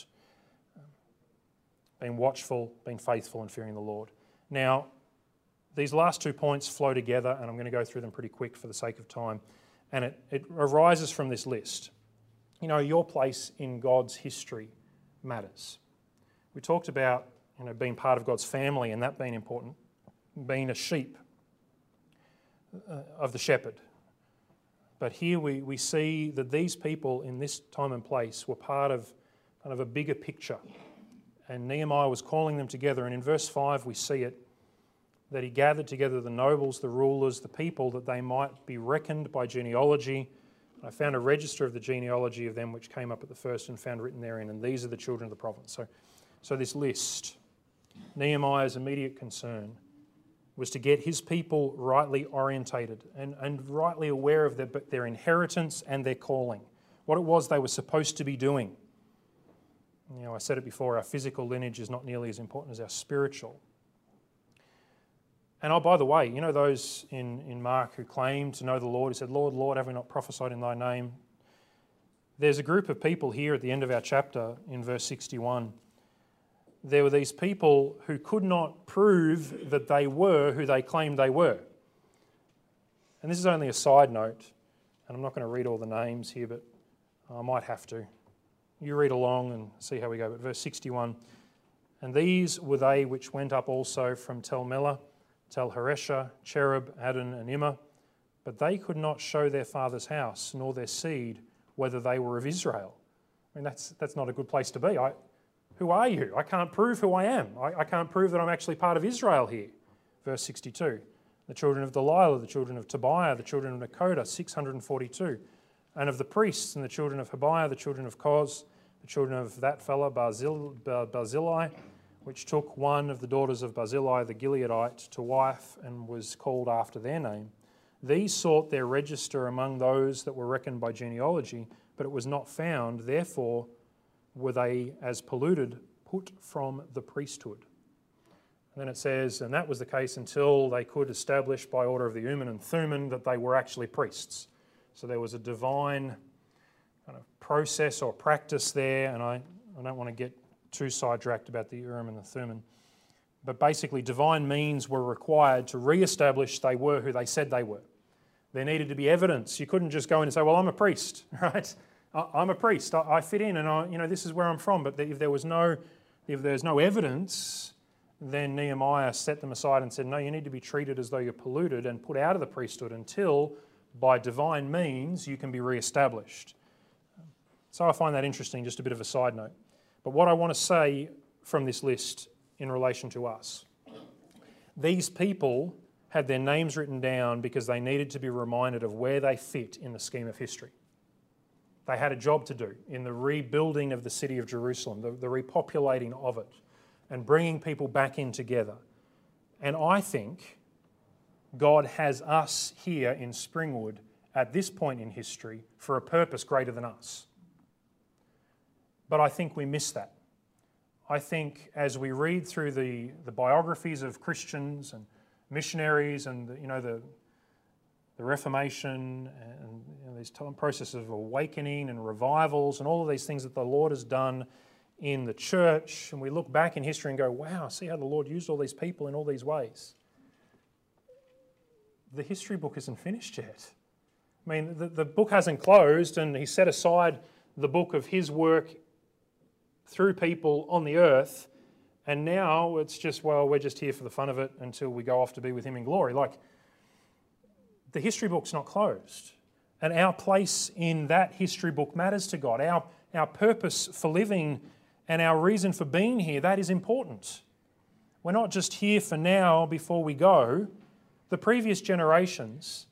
Being watchful, being faithful, and fearing the Lord. Now, these last 2 points flow together, and I'm going to go through them pretty quick for the sake of time. And it arises from this list. Your place in God's history matters. We talked about being part of God's family and that being important, being a sheep of the shepherd. But here we see that these people in this time and place were part of kind of a bigger picture. And Nehemiah was calling them together. And in verse 5 we see it, that he gathered together the nobles, the rulers, the people, that they might be reckoned by genealogy. I found a register of the genealogy of them which came up at the first and found written therein, and these are the children of the province. So this list, Nehemiah's immediate concern was to get his people rightly orientated and rightly aware of their inheritance and their calling, what it was they were supposed to be doing. I said it before, our physical lineage is not nearly as important as our spiritual. And by the way, those in Mark who claim to know the Lord, who said, Lord, Lord, have we not prophesied in thy name? There's a group of people here at the end of our chapter in verse 61. There were these people who could not prove that they were who they claimed they were. And this is only a side note, and I'm not going to read all the names here, but I might have to. You read along and see how we go. But verse 61, and these were they which went up also from Tel Melah, Tel Haresha, Cherub, Adon, and Immer, but they could not show their father's house, nor their seed, whether they were of Israel. I mean, that's not a good place to be. Who are you? I can't prove who I am. I can't prove that I'm actually part of Israel here. Verse 62, the children of Delilah, the children of Tobiah, the children of Nekoda, 642. And of the priests and the children of Habiah, the children of Koz, the children of that fellow Barzillai, which took one of the daughters of Barzillai the Gileadite to wife and was called after their name. These sought their register among those that were reckoned by genealogy, but it was not found. Therefore were they, as polluted, put from the priesthood. And then it says, and that was the case until they could establish by order of the Urim and Thummim that they were actually priests. So there was a divine kind of process or practice there, and I don't want to get too sidetracked about the Urim and the Thummim. But basically, divine means were required to re-establish they were who they said they were. There needed to be evidence. You couldn't just go in and say, well, I'm a priest, right? I'm a priest. I fit in, and this is where I'm from. But if there's no evidence, then Nehemiah set them aside and said, no, you need to be treated as though you're polluted and put out of the priesthood until, by divine means, you can be re-established. So I find that interesting, just a bit of a side note. But what I want to say from this list in relation to us, these people had their names written down because they needed to be reminded of where they fit in the scheme of history. They had a job to do in the rebuilding of the city of Jerusalem, the repopulating of it, and bringing people back in together. And I think God has us here in Springwood at this point in history for a purpose greater than us. But I think we miss that. I think as we read through the biographies of Christians and missionaries and the Reformation and these processes of awakening and revivals and all of these things that the Lord has done in the church, and we look back in history and go, wow, see how the Lord used all these people in all these ways. The history book isn't finished yet. I mean, the book hasn't closed, and He set aside the book of His work through people on the earth, and now it's just, well, we're just here for the fun of it until we go off to be with Him in glory. Like, the history book's not closed, and our place in that history book matters to God. Our purpose for living and our reason for being here, that is important. We're not just here for now before we go. The previous generations,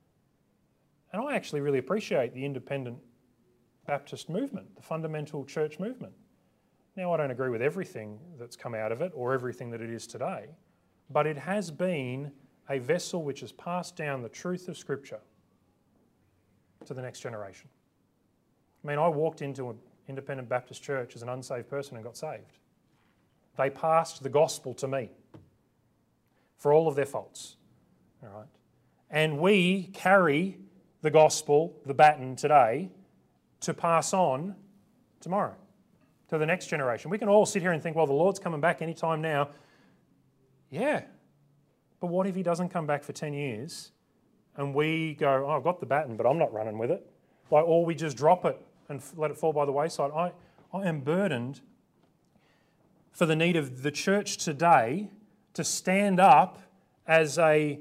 and I actually really appreciate the independent Baptist movement, the fundamental church movement. Now, I don't agree with everything that's come out of it or everything that it is today, but it has been a vessel which has passed down the truth of Scripture to the next generation. I mean, I walked into an independent Baptist church as an unsaved person and got saved. They passed the gospel to me for all of their faults. All right? And we carry the gospel, the baton today, to pass on tomorrow to the next generation. We can all sit here and think, well, the Lord's coming back any time now. Yeah. But what if He doesn't come back for 10 years and we go, oh, I've got the baton, but I'm not running with it? Or we just drop it and let it fall by the wayside. I am burdened for the need of the church today to stand up as a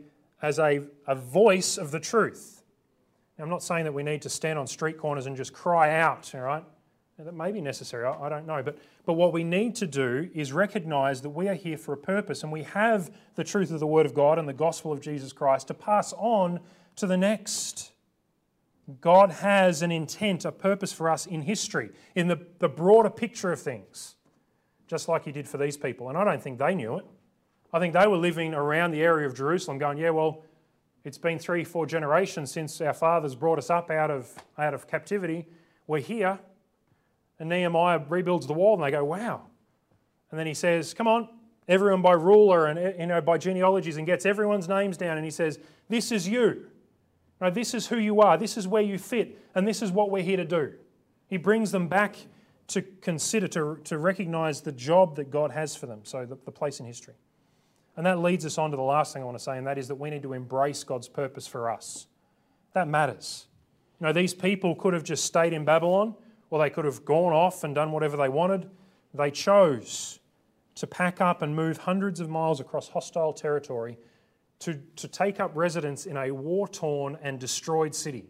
voice of the truth. Now, I'm not saying that we need to stand on street corners and just cry out, all right? That may be necessary, I don't know. But what we need to do is recognise that we are here for a purpose, and we have the truth of the Word of God and the gospel of Jesus Christ to pass on to the next. God has an intent, a purpose for us in history, in the broader picture of things, just like He did for these people. And I don't think they knew it. I think they were living around the area of Jerusalem going, yeah, well, it's been 3-4 generations since our fathers brought us up out of captivity. We're here. And Nehemiah rebuilds the wall, and they go, wow. And then he says, come on, everyone by ruler and by genealogies, and gets everyone's names down, and he says, this is you. No, this is who you are. This is where you fit, and this is what we're here to do. He brings them back to consider, to recognise the job that God has for them, so the place in history. And that leads us on to the last thing I want to say, and that is that we need to embrace God's purpose for us. That matters. You know, these people could have just stayed in Babylon, or they could have gone off and done whatever they wanted. They chose to pack up and move hundreds of miles across hostile territory to take up residence in a war-torn and destroyed city.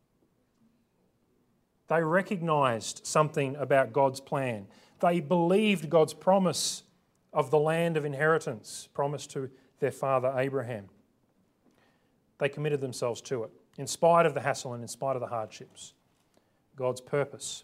They recognised something about God's plan. They believed God's promise of the land of inheritance promised to their father Abraham. They committed themselves to it, in spite of the hassle and in spite of the hardships. God's purpose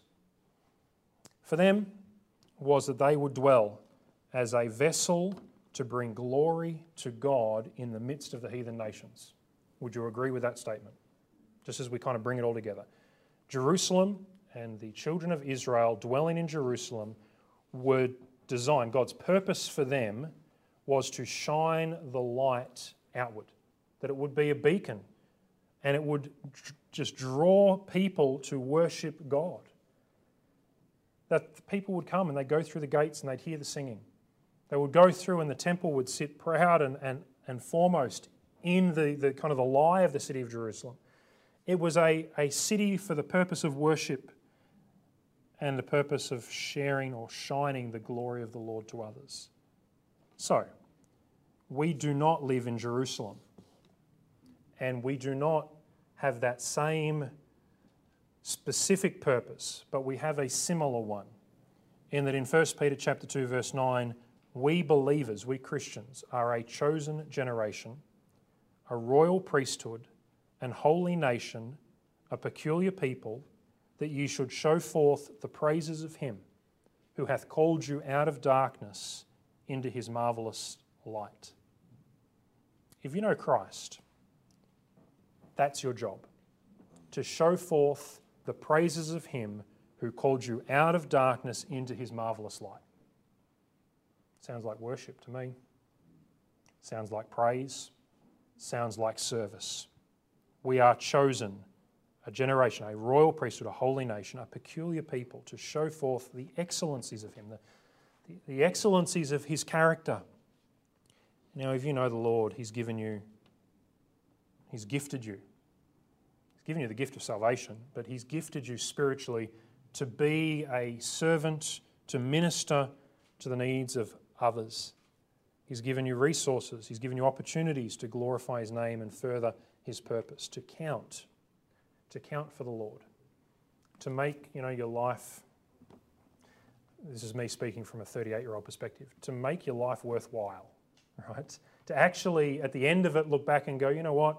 for them was that they would dwell as a vessel to bring glory to God in the midst of the heathen nations. Would you agree with that statement? Just as we kind of bring it all together. Jerusalem and the children of Israel dwelling in Jerusalem were designed, God's purpose for them was to shine the light outward, that it would be a beacon and it would just draw people to worship God. That the people would come and they'd go through the gates and they'd hear the singing. They would go through and the temple would sit proud and foremost in the kind of the lie of the city of Jerusalem. It was a city for the purpose of worship and the purpose of sharing or shining the glory of the Lord to others. So, we do not live in Jerusalem, and we do not have that same specific purpose, but we have a similar one, in that in 1 Peter chapter 2, verse 9, we believers, we Christians, are a chosen generation, a royal priesthood, and holy nation, a peculiar people, that ye should show forth the praises of him who hath called you out of darkness into his marvellous light. If you know Christ, that's your job, to show forth the praises of him who called you out of darkness into his marvellous light. Sounds like worship to me. Sounds like praise. Sounds like service. We are chosen, a generation, a royal priesthood, a holy nation, a peculiar people, to show forth the excellencies of him, the excellencies of his character. Now, if you know the Lord, he's gifted you. He's given you the gift of salvation, but he's gifted you spiritually to be a servant, to minister to the needs of others. He's given you resources. He's given you opportunities to glorify his name and further his purpose, to count for the Lord, to make your life, this is me speaking from a 38-year-old perspective, to make your life worthwhile, right? To actually, at the end of it, look back and go, you know what?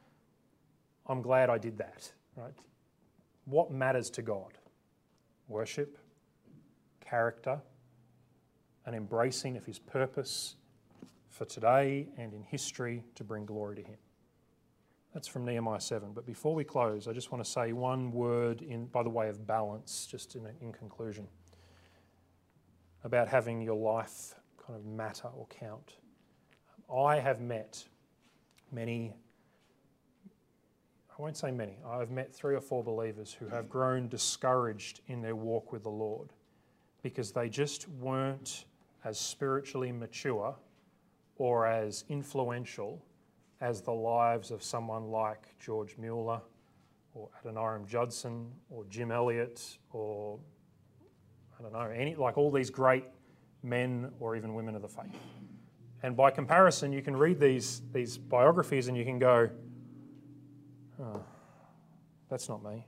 I'm glad I did that, right? What matters to God? Worship, character, an embracing of his purpose for today and in history to bring glory to him. That's from Nehemiah 7. But before we close, I just want to say one word by the way of balance, just in conclusion, about having your life kind of matter or count. I have met many, I won't say many, I've met 3 or 4 believers who have grown discouraged in their walk with the Lord because they just weren't as spiritually mature or as influential as the lives of someone like George Mueller or Adoniram Judson or Jim Elliot or, I don't know, like all these great men or even women of the faith. And by comparison, you can read these biographies and you can go, oh, that's not me.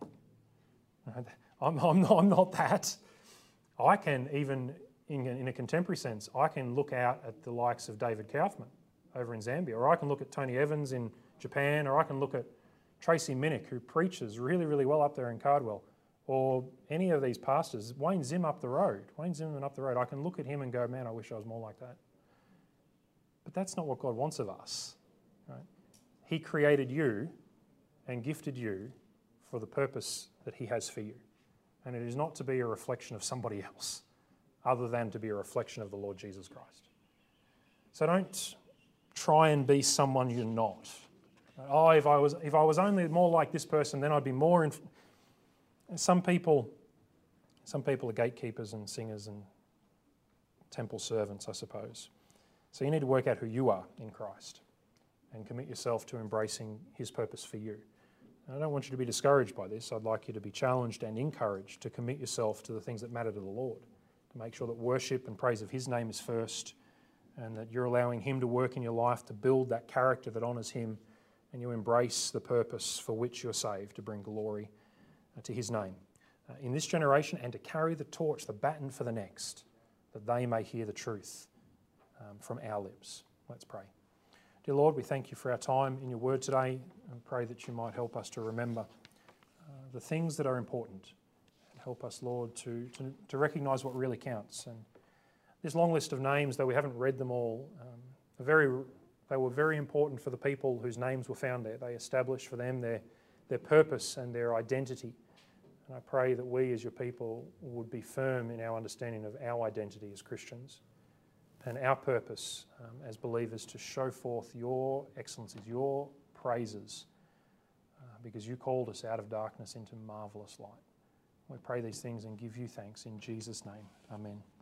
I'm not that. I can even, in a contemporary sense, I can look out at the likes of David Kaufman over in Zambia, or I can look at Tony Evans in Japan, or I can look at Tracy Minnick, who preaches really, really well up there in Cardwell, or any of these pastors, Wayne Zimmerman up the road. I can look at him and go, man, I wish I was more like that. But that's not what God wants of us, right? He created you and gifted you for the purpose that he has for you. And it is not to be a reflection of somebody else, other than to be a reflection of the Lord Jesus Christ. So don't try and be someone you're not. Oh, if I was only more like this person, then I'd be more. Some people are gatekeepers and singers and temple servants, I suppose. So you need to work out who you are in Christ and commit yourself to embracing his purpose for you. And I don't want you to be discouraged by this. I'd like you to be challenged and encouraged to commit yourself to the things that matter to the Lord, to make sure that worship and praise of his name is first, and that you're allowing him to work in your life to build that character that honours him, and you embrace the purpose for which you're saved, to bring glory to his name in this generation, and to carry the torch, the baton for the next, that they may hear the truth from our lips. Let's pray. Dear Lord, we thank you for our time in your word today, and pray that you might help us to remember the things that are important. Help us, Lord, to recognise what really counts. And this long list of names, though we haven't read them all, they were very important for the people whose names were found there. They established for them their purpose and their identity. And I pray that we as your people would be firm in our understanding of our identity as Christians and our purpose as believers to show forth your excellencies, your praises, because you called us out of darkness into marvellous light. We pray these things and give you thanks in Jesus' name. Amen.